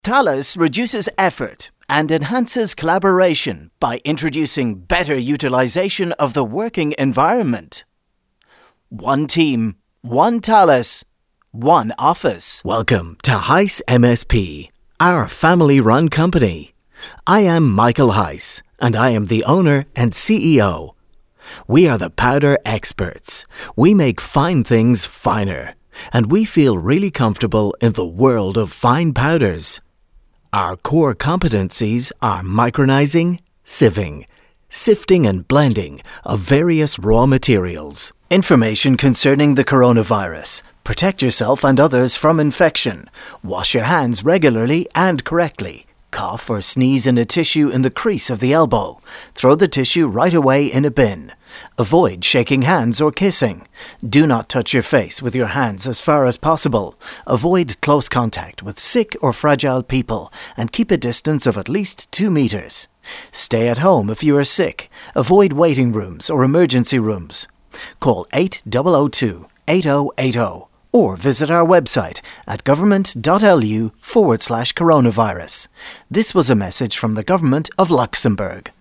Thales reduces effort and enhances collaboration by introducing better utilization of the working environment. One team, one Thales, one office. Welcome to Heiss MSP, our family-run company. I am Michael Heiss, and I am the owner and CEO. We are the powder experts. We make fine things finer, and we feel really comfortable in the world of fine powders. Our core competencies are micronizing, sieving, sifting and blending of various raw materials. Information concerning the coronavirus. Protect yourself and others from infection. Wash your hands regularly and correctly. Cough or sneeze in a tissue in the crease of the elbow. Throw the tissue right away in a bin. Avoid shaking hands or kissing. Do not touch your face with your hands as far as possible. Avoid close contact with sick or fragile people and keep a distance of at least 2 meters. Stay at home if you are sick. Avoid waiting rooms or emergency rooms. Call 8002 8080 or visit our website at government.lu/coronavirus. This was a message from the Government of Luxembourg.